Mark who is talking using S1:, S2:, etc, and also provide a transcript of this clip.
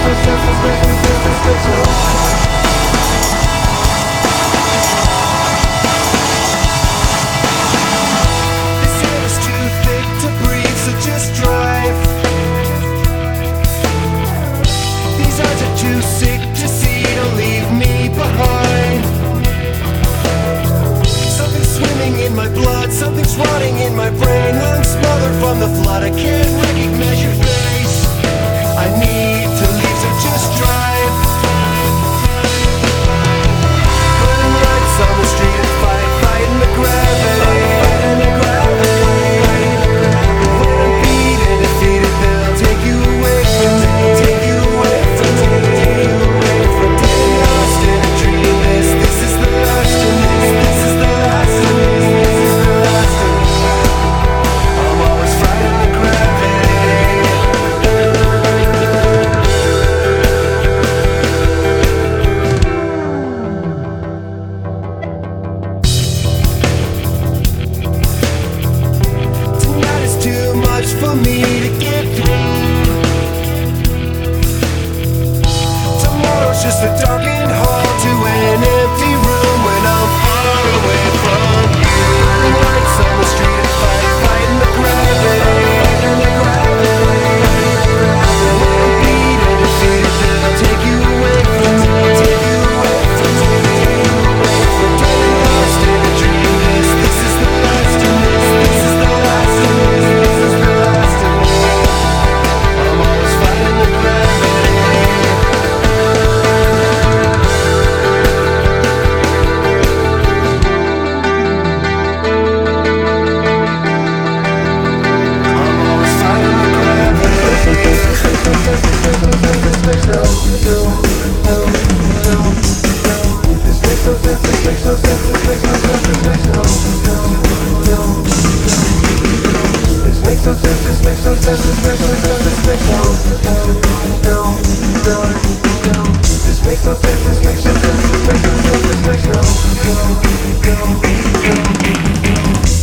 S1: Too sick to see to leave me behind. Something's swimming in my blood, something's rotting in my brain. I'm smothered from the flood, I can't recognize your face. I need to leave, so just drive. Burning lights on the street and fighting the gravity. When I'm beat and defeated, they'll take you away from me. Take you away from me. For me to get through. Tomorrow's just a darkened hall to an empty room when I'm far away from you. Lights on the street and fighting the gravity. When I'm beat and defeated, they'll take you away from me. Take you away from me. We're getting lost in a dream. This is the last of me. This is the last of me. This makes no sense.